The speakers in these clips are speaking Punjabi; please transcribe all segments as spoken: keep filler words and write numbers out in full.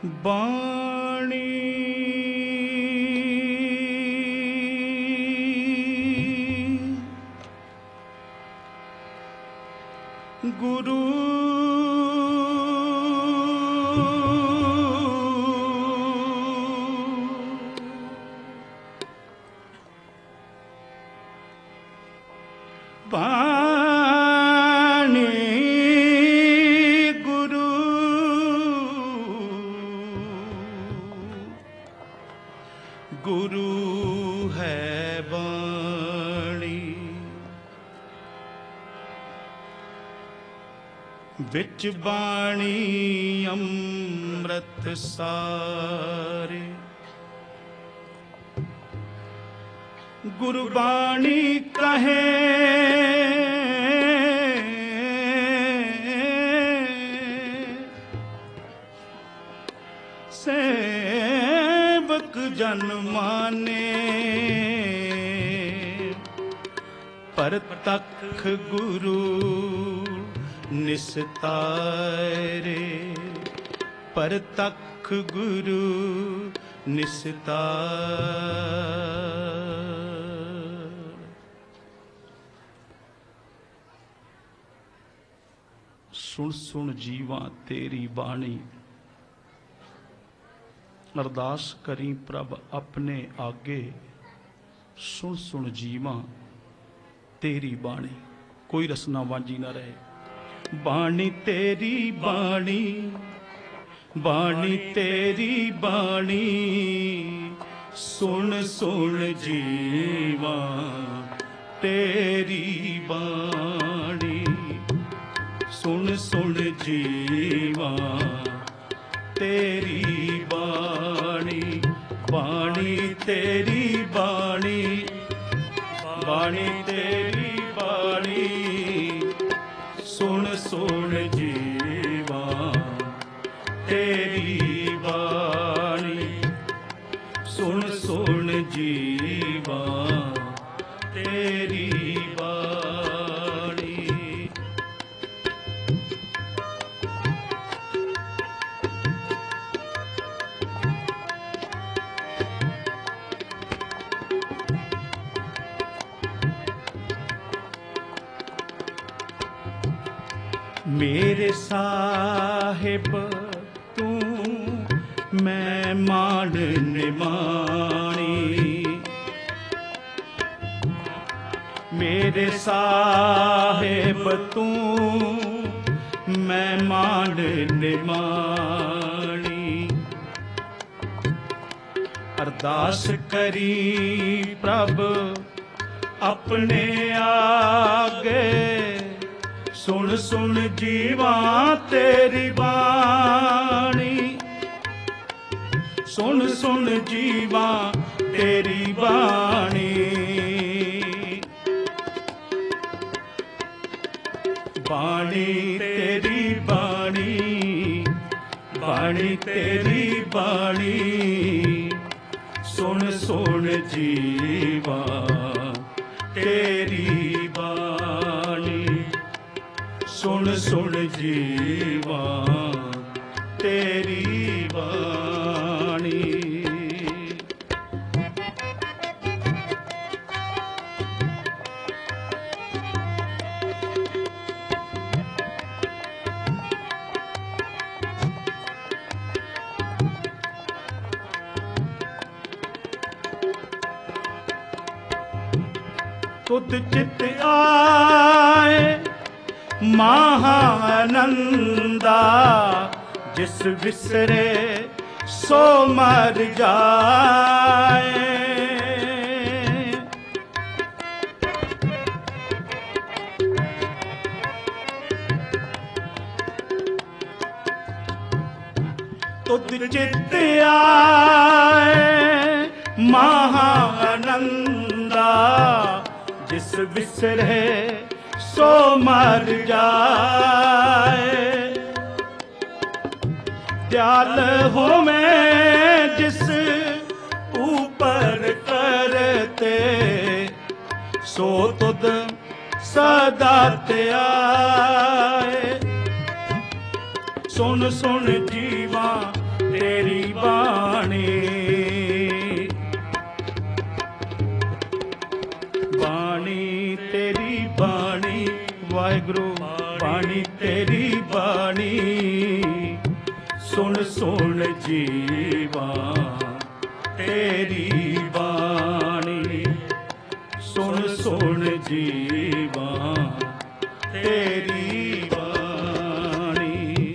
ਬਾਣੀ ਗੁਰੂ ਬਾਣੀ ਗੁਰੂ ਗੁਰੂ ਹੈ ਬਾਣੀ ਵਿੱਚ ਬਾਣੀ ਅੰਮ੍ਰਿਤ ਸਾਰੇ ਗੁਰਬਾਣੀ ਕਹੇ ਸੇਵਕ ਜਨ ਮਾਨੇ ਪਰਤਖ ਗੁਰੂ ਨਿਸਤਾਰੇ ਪਰਤਖ ਗੁਰੂ ਨਿਸਤਾਰ। ਸੁਣ ਸੁਣ ਜੀਵਾਂ ਤੇਰੀ ਬਾਣੀ ਅਰਦਾਸ ਕਰੀ ਪ੍ਰਭ ਆਪਣੇ ਆਗੇ ਸੁਣ ਸੁਣ ਜੀਵਾਂ ਤੇਰੀ ਬਾਣੀ ਕੋਈ ਰਸਨਾ ਵਾਂਝੀ ਨਾ ਰਹੇ। ਬਾਣੀ ਤੇਰੀ ਬਾਣੀ ਬਾਣੀ ਤੇਰੀ ਬਾਣੀ ਸੁਣ ਸੁਣ ਜੀਵਾਂ ਤੇਰੀ ਬਾਣੀ ਸੁਣ ਸੁਣ ਜੀਵਾਂ ਤੇਰੀ ਬਾਣੀ ਬਾਣੀ ਤੇਰੀ ਬਾਣੀ ਬਾਣੀ ਤੇਰੀ ਬਾਣੀ ਸੁਣ ਸੁਣ ਜੀਵਾਂ ਤੇਰੀ ਬਾਣੀ ਸੁਣ ਸੁਣ ਜੀਵਾਂ ਤੇਰੀ ਬਾਣੀ। ਮੇਰੇ ਸਾਹਿਬ ਤੂੰ ਮੈਂ ਮਾਣ ਨਿਮਾਣੀ ਮੇਰੇ ਸਾਹਿਬ ਤੂੰ ਮੈਂ ਮਾਣ ਨਿਮਾਣੀ ਅਰਦਾਸ ਕਰੀ ਪ੍ਰਭ ਆਪਣੇ ਆਗੇ ਸੁਣ ਸੁਣ ਜੀਵਾਂ ਤੇਰੀ ਬਾਣੀ ਸੁਣ ਸੁਣ ਜੀਵਾਂ ਤੇਰੀ ਬਾਣੀ ਬਾਣੀ ਤੇਰੀ ਬਾਣੀ ਬਾਣੀ ਤੇਰੀ ਬਾਣੀ ਸੁਣ ਸੁਣ ਜੀਵਾਂ ਤੇਰੀ ਬਾਣੀ ਸੁਣ ਸੁਣ ਜੀਵਾਂ ਤੇਰੀ ਬਾਣੀ। ਤੁਧ ਚਿਤ ਆਏ ਮਹਾਨੰਦਾ ਜਿਸ ਵਿਸਰੇ ਸੋ ਮਰ ਜਾਏ ਤੁਧ ਚਿਤ ਆਏ ਮਹਾਨੰਦਾ ਜਿਸ ਵਿਸਰੇ ਸੋ ਮਰ ਜਾਏ ਦਿਆਲ ਹੋਵੇਂ ਜਿਸ ऊपर करते सो तुद सदा त्याए। सुन सुन जीवा ਤੇਰੀ ਬਾਣੀ। ਬਾਣੀ ਤੇਰੀ ਬਾਣੀ ਵਾਹਿਗੁਰੂ, ਬਾਣੀ ਤੇਰੀ ਬਾਣੀ, ਸੁਣ ਸੁਣ ਜੀਵਾ ਤੇਰੀ ਬਾਣੀ, ਸੁਣ ਸੁਣ ਜੀਵਾ ਤੇਰੀ ਬਾਣੀ।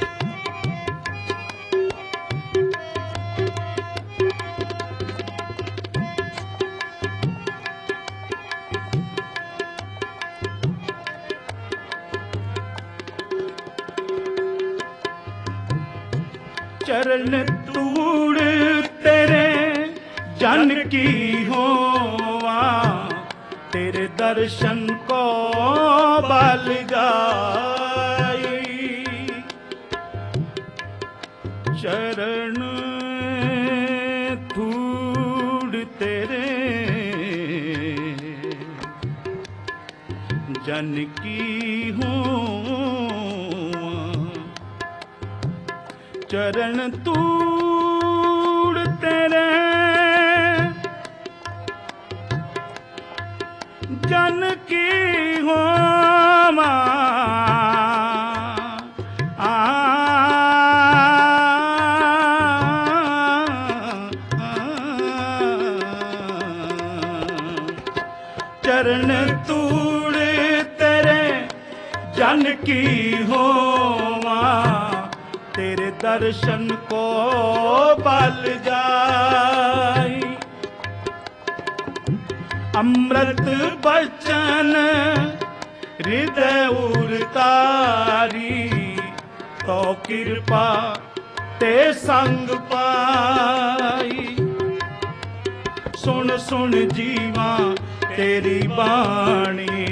ਚਰਨ ਧੂੜ ਤੇਰੇ ਜਨ ਕੀ ਹੋਵਾਂ, ਤੇਰੇ ਦਰਸ਼ਨ ਕੋ ਬਲ ਜਾਈ। ਚਰਨ ਧੂੜ ਤੇਰੇ ਜਨ ਕੀ ਹੋਵਾਂ, ਚਰਨ ਧੂੜ ਤੇਰੇ ਜਨ ਕੀ ਹੋਵਾਂ। ਆ ਚਰਨ ਧੂੜ ਤੇਰੇ ਜਨ ਕੀ ਹੋਵਾਂ, ਤੇਰੇ ਦਰਸ਼ਨ ਕੋ ਬਲ ਜਾਈ। ਅੰਮ੍ਰਿਤ ਬਚਨ ਹਿਰਦੈ ਉਰਤਾਰੀ, ਤੋ ਕਿਰਪਾ ਤੇ ਸੰਗ ਪਾਈ। ਸੁਣ ਸੁਣ ਜੀਵਾ ਤੇਰੀ ਬਾਣੀ,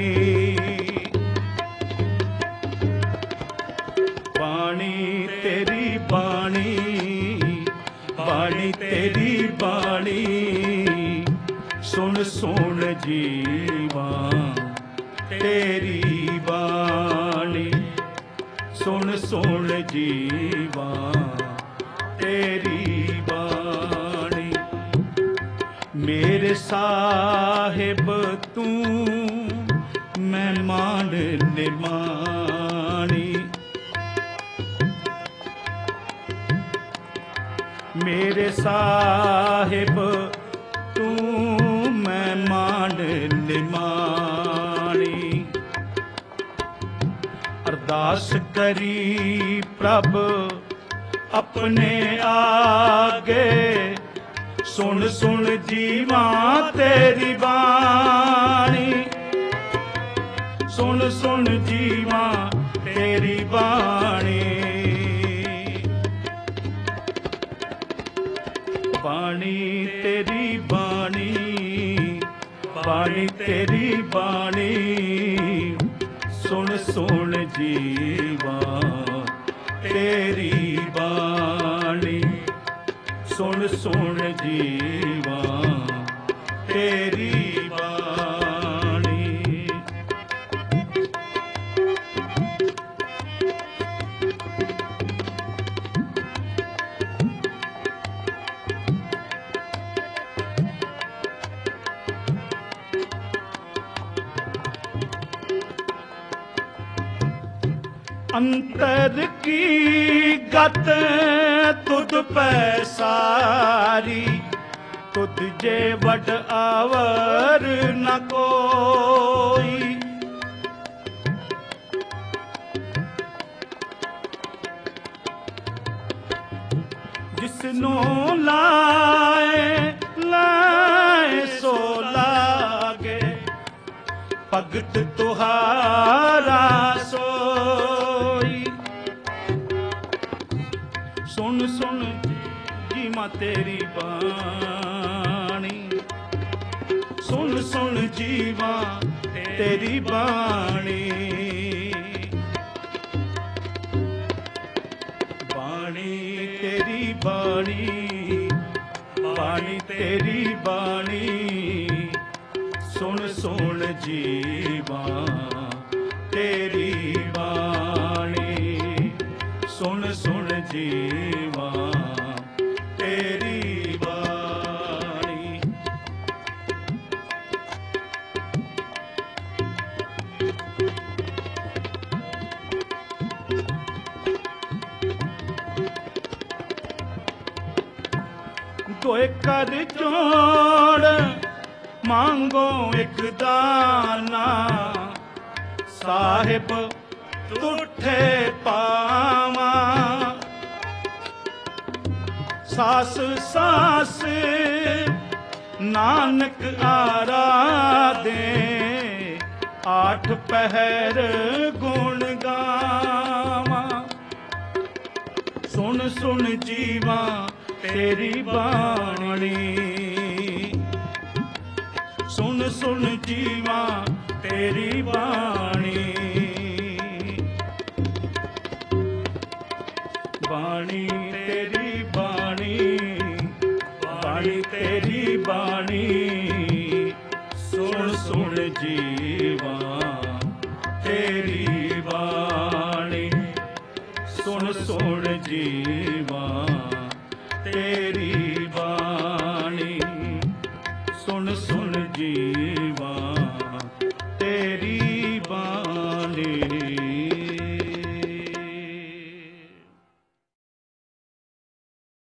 ਬਾਣੀ ਤੇਰੀ ਬਾਣੀ, ਬਾਣੀ ਤੇਰੀ ਬਾਣੀ, ਸੁਣ ਸੁਣ ਜੀਵਾ ਤੇਰੀ ਬਾਣੀ, ਸੁਣ ਸੁਣ ਜੀਵਾ ਤੇਰੀ ਬਾਣੀ। ਮੇਰੇ ਸਾਹਿਬ ਤੂੰ ਮਹਿਮਾਨ ਨਿਮਾਣੀ, ਮੇਰੇ ਸਾਹਿਬ ਤੂੰ ਮਹਿਮਾਨ ਨਿਮਾਣੀ। ਅਰਦਾਸ ਕਰੀ ਪ੍ਰਭ ਆਪਣੇ ਆਗੇ, ਸੁਣ ਸੁਣ ਜੀਵਾ ਤੇਰੀ ਬਾਣੀ, ਸੁਣ ਸੁਣ ਜੀਵਾ ਤੇਰੀ ਬਾਣੀ। ਬਾਣੀ ਤੇਰੀ ਬਾਣੀ, ਬਾਣੀ ਤੇਰੀ ਬਾਣੀ, ਸੁਣ ਸੁਣ ਜੀਵਾ ਤੇਰੀ ਬਾਣੀ, ਸੁਣ ਸੁਣ ਜੀਵਾ ਤੇਰੀ ਬਾਣੀ। ਅੰਤਰ ਕੀ ਗਤ ਤੁਧ ਪੈ ਸਾਰੀ, ਤੁਧ ਜੇ ਵਡ ਆਵਰ ਨ ਕੋਈ। ਜਿਸਨੂੰ ਲਾਏ ਲਾਏ ਸੋ ਲਾਗੇ, ਭਗਤ ਤੁਹਾਰਾ ਸੋਈ। ਸੁਣ ਸੁਣ ਜੀਵਾ ਤੇਰੀ ਬਾਣੀ, ਸੁਣ ਸੁਣ ਜੀਵਾ ਤੇਰੀ ਬਾਣੀ। ਬਾਣੀ ਤੇਰੀ ਬਾਣੀ, ਬਾਣੀ ਤੇਰੀ ਬਾਣੀ, ਸੁਣ ਸੁਣ ਜੀਵਾ ਤੇਰੀ ਬਾਣੀ, ਸੁਣ ਸੁਣ ਸੁਣ ਜੀਵਾ ਤੇਰੀ ਬਾਣੀ। ਤੋਏ ਕਰ ਜੋੜ ਮੰਗੋ ਇੱਕ ਦਾਨਾ, ਸਾਹਿਬ ਤੁਠੇ ਪਾਵਾਂ। ਸਾਸ ਸਾਸ ਨਾਨਕ ਆਰਾਧੇ, ਆਠ ਪਹਿਰ ਗੁਣ ਗਾਵਾਂ। ਸੁਣ ਸੁਣ ਜੀਵਾ ਤੇਰੀ ਬਾਣੀ, ਸੁਣ ਸੁਣ ਜੀਵਾ ਤੇਰੀ ਬਾਣੀ। ਬਾਣੀ ਤੇਰੀ ਬਾਣੀ, ਬਾਣੀ ਤੇਰੀ ਬਾਣੀ। ਸੁਣ ਸੁਣ ਜੀਵਾ ਤੇਰੀ ਬਾਣੀ, ਸੁਣ ਸੁਣ ਜੀਵਾ ਤੇ